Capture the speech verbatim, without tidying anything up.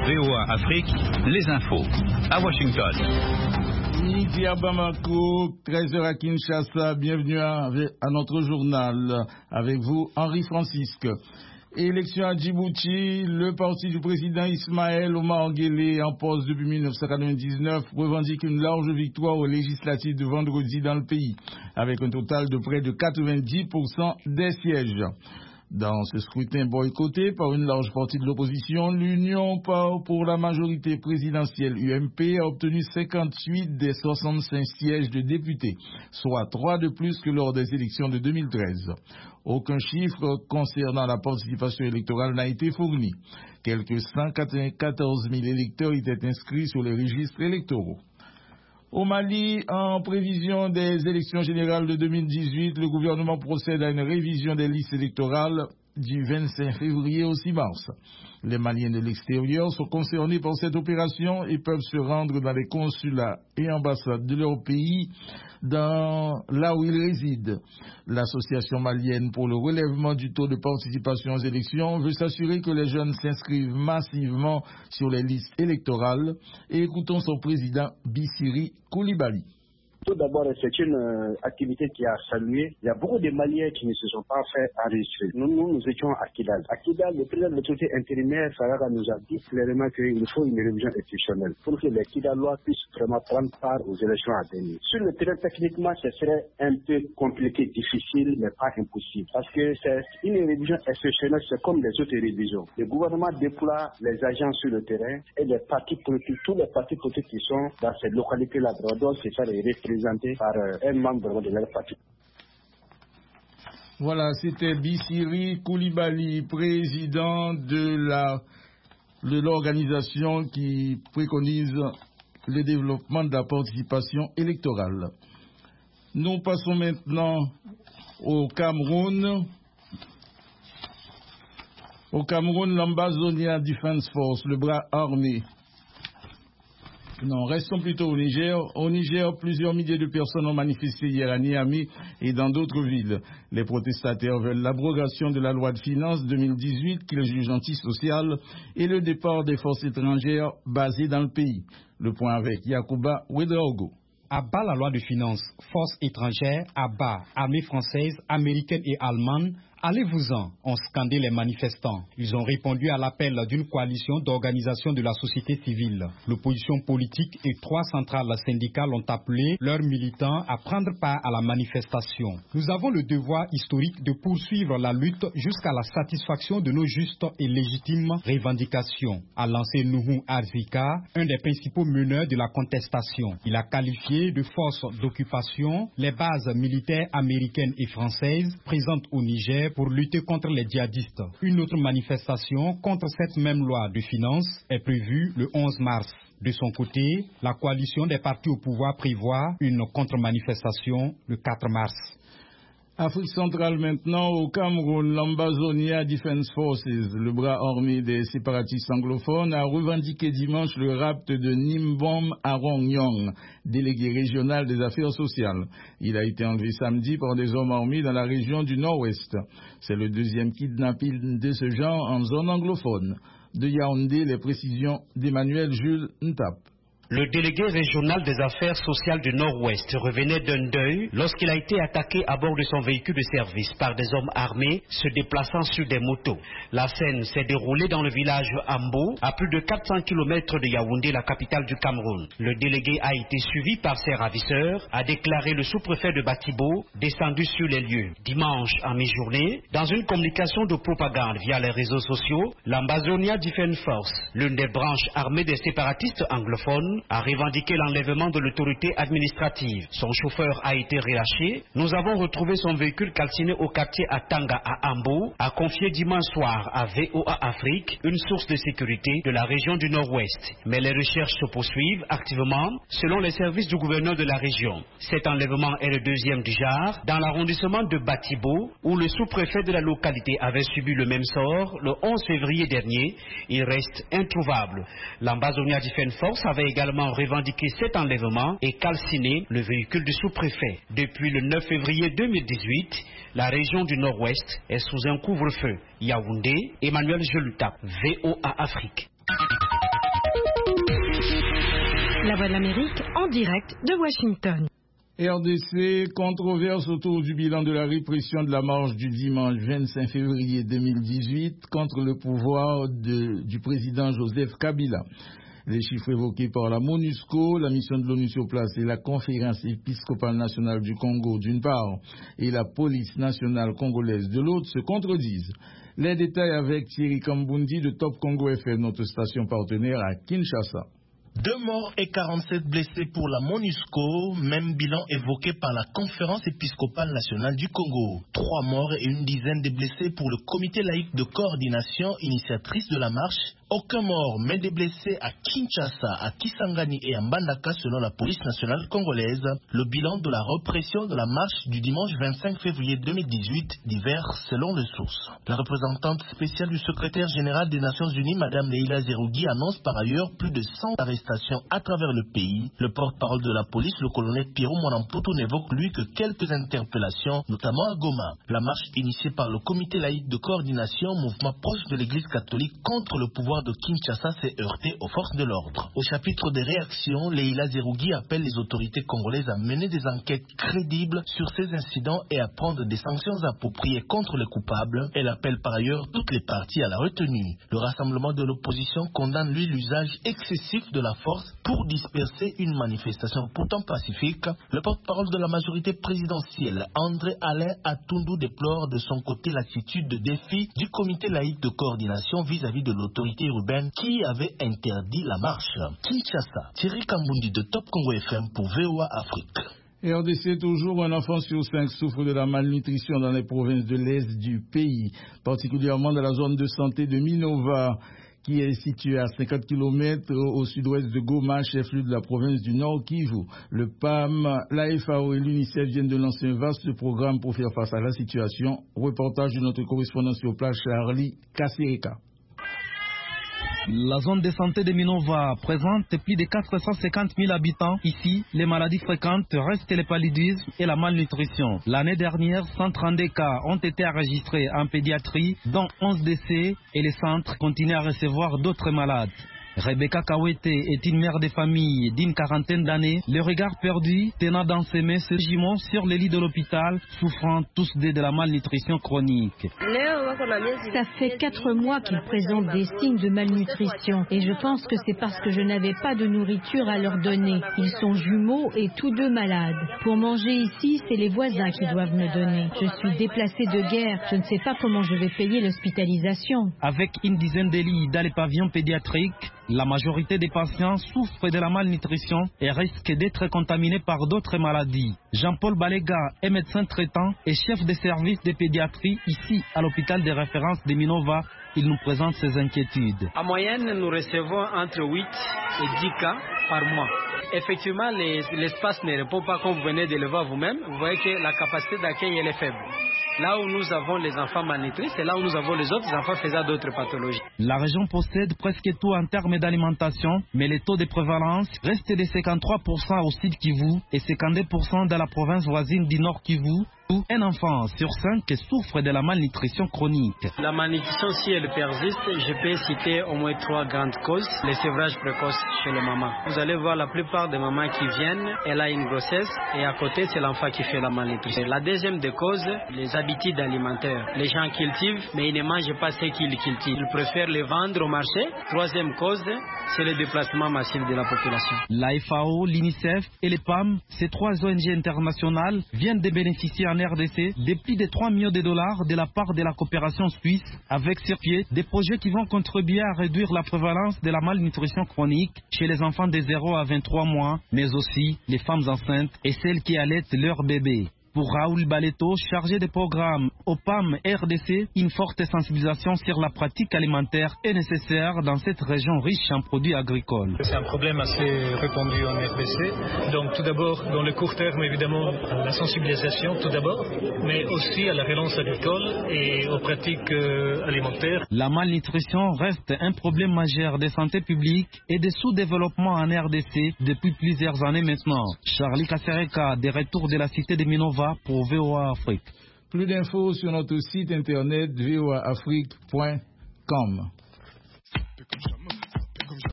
V O A Afrique, les infos. À Washington. Midi à Bamako, treize heures à Kinshasa. Bienvenue à, à notre journal. Avec vous, Henri Francisque. Élection à Djibouti, le parti du président Ismaël Omar Guelleh, en poste depuis mille neuf cent quatre-vingt-dix-neuf, revendique une large victoire aux législatives de vendredi dans le pays, avec un total de près de quatre-vingt-dix pour cent des sièges. Dans ce scrutin boycotté par une large partie de l'opposition, l'Union pour la majorité présidentielle U M P a obtenu cinquante-huit des soixante-cinq sièges de députés, soit trois de plus que lors des élections de deux mille treize. Aucun chiffre concernant la participation électorale n'a été fourni. Quelques cent quatre-vingt-quatorze mille électeurs étaient inscrits sur les registres électoraux. Au Mali, en prévision des élections générales de deux mille dix-huit, le gouvernement procède à une révision des listes électorales du vingt-cinq février au six mars. Les Maliens de l'extérieur sont concernés par cette opération et peuvent se rendre dans les consulats et ambassades de leur pays, dans là où ils résident. L'association malienne pour le relèvement du taux de participation aux élections veut s'assurer que les jeunes s'inscrivent massivement sur les listes électorales. Et écoutons son président Bissiri Koulibaly. Tout d'abord, c'est une euh, activité qui a salué. Il y a beaucoup de Maliens qui ne se sont pas fait enregistrer. Nous, nous, nous étions à Kidal. À Kidal, le président de l'autorité intérimaire, Farara, nous a dit clairement qu'il faut une révision institutionnelle pour que les Kidalois puissent vraiment prendre part aux élections à venir. Sur le terrain, techniquement, ce serait un peu compliqué, difficile, mais pas impossible. Parce que c'est une révision exceptionnelle, c'est comme les autres révisions. Le gouvernement déploie les agents sur le terrain et les partis politiques, tous les partis politiques qui sont dans cette localité-là, doivent se faire réfléchir présenté par un membre de leur parti. Voilà, c'était Bissiri Koulibaly, président de la de l'organisation qui préconise le développement de la participation électorale. Nous passons maintenant au Cameroun. Au Cameroun, l'Ambazonia Defense Force, le bras armé. Non, restons plutôt au Niger. Au Niger, plusieurs milliers de personnes ont manifesté hier à Niamey et dans d'autres villes. Les protestataires veulent l'abrogation de la loi de finances deux mille dix-huit qu'ils jugent antisociale et le départ des forces étrangères basées dans le pays. Le point avec Yacouba Ouedraogo. À bas la loi de finances, forces étrangères, à bas armées françaises, américaines et allemandes, allez-vous-en, ont scandé les manifestants. Ils ont répondu à l'appel d'une coalition d'organisations de la société civile. L'opposition politique et trois centrales syndicales ont appelé leurs militants à prendre part à la manifestation. Nous avons le devoir historique de poursuivre la lutte jusqu'à la satisfaction de nos justes et légitimes revendications, a lancé Nuhu Arzika, un des principaux meneurs de la contestation. Il a qualifié de forces d'occupation les bases militaires américaines et françaises présentes au Niger pour lutter contre les djihadistes. Une autre manifestation contre cette même loi de finances est prévue le onze mars. De son côté, la coalition des partis au pouvoir prévoit une contre-manifestation le quatre mars. Afrique centrale maintenant, au Cameroun, l'Ambazonia Defense Forces, le bras armé des séparatistes anglophones, a revendiqué dimanche le rapt de Nimbom Arong-Yong, délégué régional des affaires sociales. Il a été enlevé samedi par des hommes armés dans la région du Nord-Ouest. C'est le deuxième kidnapping de ce genre en zone anglophone. De Yaoundé, les précisions d'Emmanuel Jules Ntap. Le délégué régional des affaires sociales du Nord-Ouest revenait d'un deuil lorsqu'il a été attaqué à bord de son véhicule de service par des hommes armés se déplaçant sur des motos. La scène s'est déroulée dans le village Ambo, à plus de quatre cents kilomètres de Yaoundé, la capitale du Cameroun. Le délégué a été suivi par ses ravisseurs, a déclaré le sous-préfet de Batibo, descendu sur les lieux. Dimanche en mi-journée, dans une communication de propagande via les réseaux sociaux, l'Ambazonia Defense Force, l'une des branches armées des séparatistes anglophones, a revendiqué l'enlèvement de l'autorité administrative. Son chauffeur a été relâché. Nous avons retrouvé son véhicule calciné au quartier Atanga à Ambo, a confié dimanche soir à V O A Afrique, une source de sécurité de la région du Nord-Ouest. Mais les recherches se poursuivent activement selon les services du gouverneur de la région. Cet enlèvement est le deuxième du genre dans l'arrondissement de Batibo, où le sous-préfet de la localité avait subi le même sort le onze février dernier. Il reste introuvable. L'Ambazonia Defense Force avait également revendiqué cet enlèvement et calciné le véhicule du sous-préfet. Depuis le neuf février deux mille dix-huit, la région du Nord-Ouest est sous un couvre-feu. Yaoundé, Emmanuel Jeluta, V O A Afrique. La Voix de l'Amérique en direct de Washington. R D C, controverse autour du bilan de la répression de la marche du dimanche vingt-cinq février deux mille dix-huit contre le pouvoir de, du président Joseph Kabila. Les chiffres évoqués par la MONUSCO, la mission de l'ONU sur place et la conférence épiscopale nationale du Congo d'une part et la police nationale congolaise de l'autre se contredisent. Les détails avec Thierry Kambundi de Top Congo F M, notre station partenaire à Kinshasa. Deux morts et quarante-sept blessés pour la MONUSCO, même bilan évoqué par la conférence épiscopale nationale du Congo. Trois morts et une dizaine de blessés pour le comité laïque de coordination initiatrice de la marche. Aucun mort, mais des blessés à Kinshasa, à Kisangani et à Mbandaka selon la police nationale congolaise. Le bilan de la répression de la marche du dimanche vingt-cinq février deux mille dix-huit divers selon les sources. La représentante spéciale du secrétaire général des Nations Unies, Madame Leila Zerougui, annonce par ailleurs plus de cent arrestations à travers le pays. Le porte-parole de la police, le colonel Pierrot Mwanamputu, n'évoque lui que quelques interpellations, notamment à Goma. La marche initiée par le comité laïque de coordination, mouvement proche de l'église catholique contre le pouvoir de Kinshasa, s'est heurtée aux forces de l'ordre. Au chapitre des réactions, Leila Zerougui appelle les autorités congolaises à mener des enquêtes crédibles sur ces incidents et à prendre des sanctions appropriées contre les coupables. Elle appelle par ailleurs toutes les parties à la retenue. Le rassemblement de l'opposition condamne lui l'usage excessif de la force pour disperser une manifestation pourtant pacifique. Le porte-parole de la majorité présidentielle, André Alain Atundu, déplore de son côté l'attitude de défi du comité laïque de coordination vis-à-vis de l'autorité urbaine qui avait interdit la marche. Kinshasa, Thierry Kambundi de Top Congo F M pour V O A Afrique. R D C, toujours un enfant sur cinq souffre de la malnutrition dans les provinces de l'Est du pays, particulièrement dans la zone de santé de Minova, qui est située à cinquante kilomètres au sud-ouest de Goma, chef-lieu de la province du Nord Kivu. Le P A M, l'A F A O et l'UNICEF viennent de lancer un vaste programme pour faire face à la situation. Reportage de notre correspondant sur place, Charlie Kassirika. La zone de santé de Minova présente plus de quatre cent cinquante mille habitants. Ici, les maladies fréquentes restent le paludisme et la malnutrition. L'année dernière, cent trente-deux cas ont été enregistrés en pédiatrie, dont onze décès, et les centres continuent à recevoir d'autres malades. Rebecca Kawete est une mère de famille d'une quarantaine d'années, le regard perdu, tenant dans ses mains ce jumeau sur le lit de l'hôpital, souffrant tous deux de la malnutrition chronique. Ça fait quatre mois qu'ils présentent des signes de malnutrition et je pense que c'est parce que je n'avais pas de nourriture à leur donner. Ils sont jumeaux et tous deux malades. Pour manger ici, c'est les voisins qui doivent me donner. Je suis déplacée de guerre, je ne sais pas comment je vais payer l'hospitalisation. Avec une dizaine de lits dans les pavillons pédiatriques, la majorité des patients souffrent de la malnutrition et risquent d'être contaminés par d'autres maladies. Jean-Paul Balega est médecin traitant et chef de service de pédiatrie ici à l'hôpital de référence de Minova. Il nous présente ses inquiétudes. En moyenne, nous recevons entre huit et dix cas par mois. Effectivement, les, l'espace ne répond pas comme vous venez de le voir vous-même. Vous voyez que la capacité d'accueil elle est faible. Là où nous avons les enfants malnutris, c'est là où nous avons les autres enfants faisant d'autres pathologies. La région possède presque tout en termes d'alimentation, mais le taux de prévalence reste de cinquante-trois pour cent au Sud Kivu et cinquante-deux pour cent dans la province voisine du Nord Kivu, où un enfant sur cinq souffre de la malnutrition chronique. La malnutrition, si elle persiste, je peux citer au moins trois grandes causes. Le sevrage précoce chez les mamans. Vous allez voir la plupart des mamans qui viennent, elle a une grossesse et à côté c'est l'enfant qui fait la malnutrition. La deuxième des causes, les habitudes alimentaires. Les gens cultivent, mais ils ne mangent pas ce qu'ils cultivent. Ils préfèrent les vendre au marché. Troisième cause, c'est le déplacement massif de la population. La F A O, l'UNICEF et les P A M, ces trois O N G internationales, viennent de bénéficier en R D C de plus de trois millions de dollars de la part de la coopération suisse, avec sur pied des projets qui vont contribuer à réduire la prévalence de la malnutrition chronique chez les enfants de zéro à vingt-trois mois, mais aussi les femmes enceintes et celles qui allaitent leur bébé. Pour Raoul Baleto, chargé des programmes au P A M R D C, une forte sensibilisation sur la pratique alimentaire est nécessaire dans cette région riche en produits agricoles. C'est un problème assez répandu en R D C. Donc tout d'abord, dans le court terme, évidemment, la sensibilisation tout d'abord, mais aussi à la relance agricole et aux pratiques euh, alimentaires. La malnutrition reste un problème majeur de santé publique et de sous-développement en R D C depuis plusieurs années maintenant. Charlie Kasereka, des retours de la cité de Minova pour V O A Afrique. Plus d'infos sur notre site internet v o a afrique point com.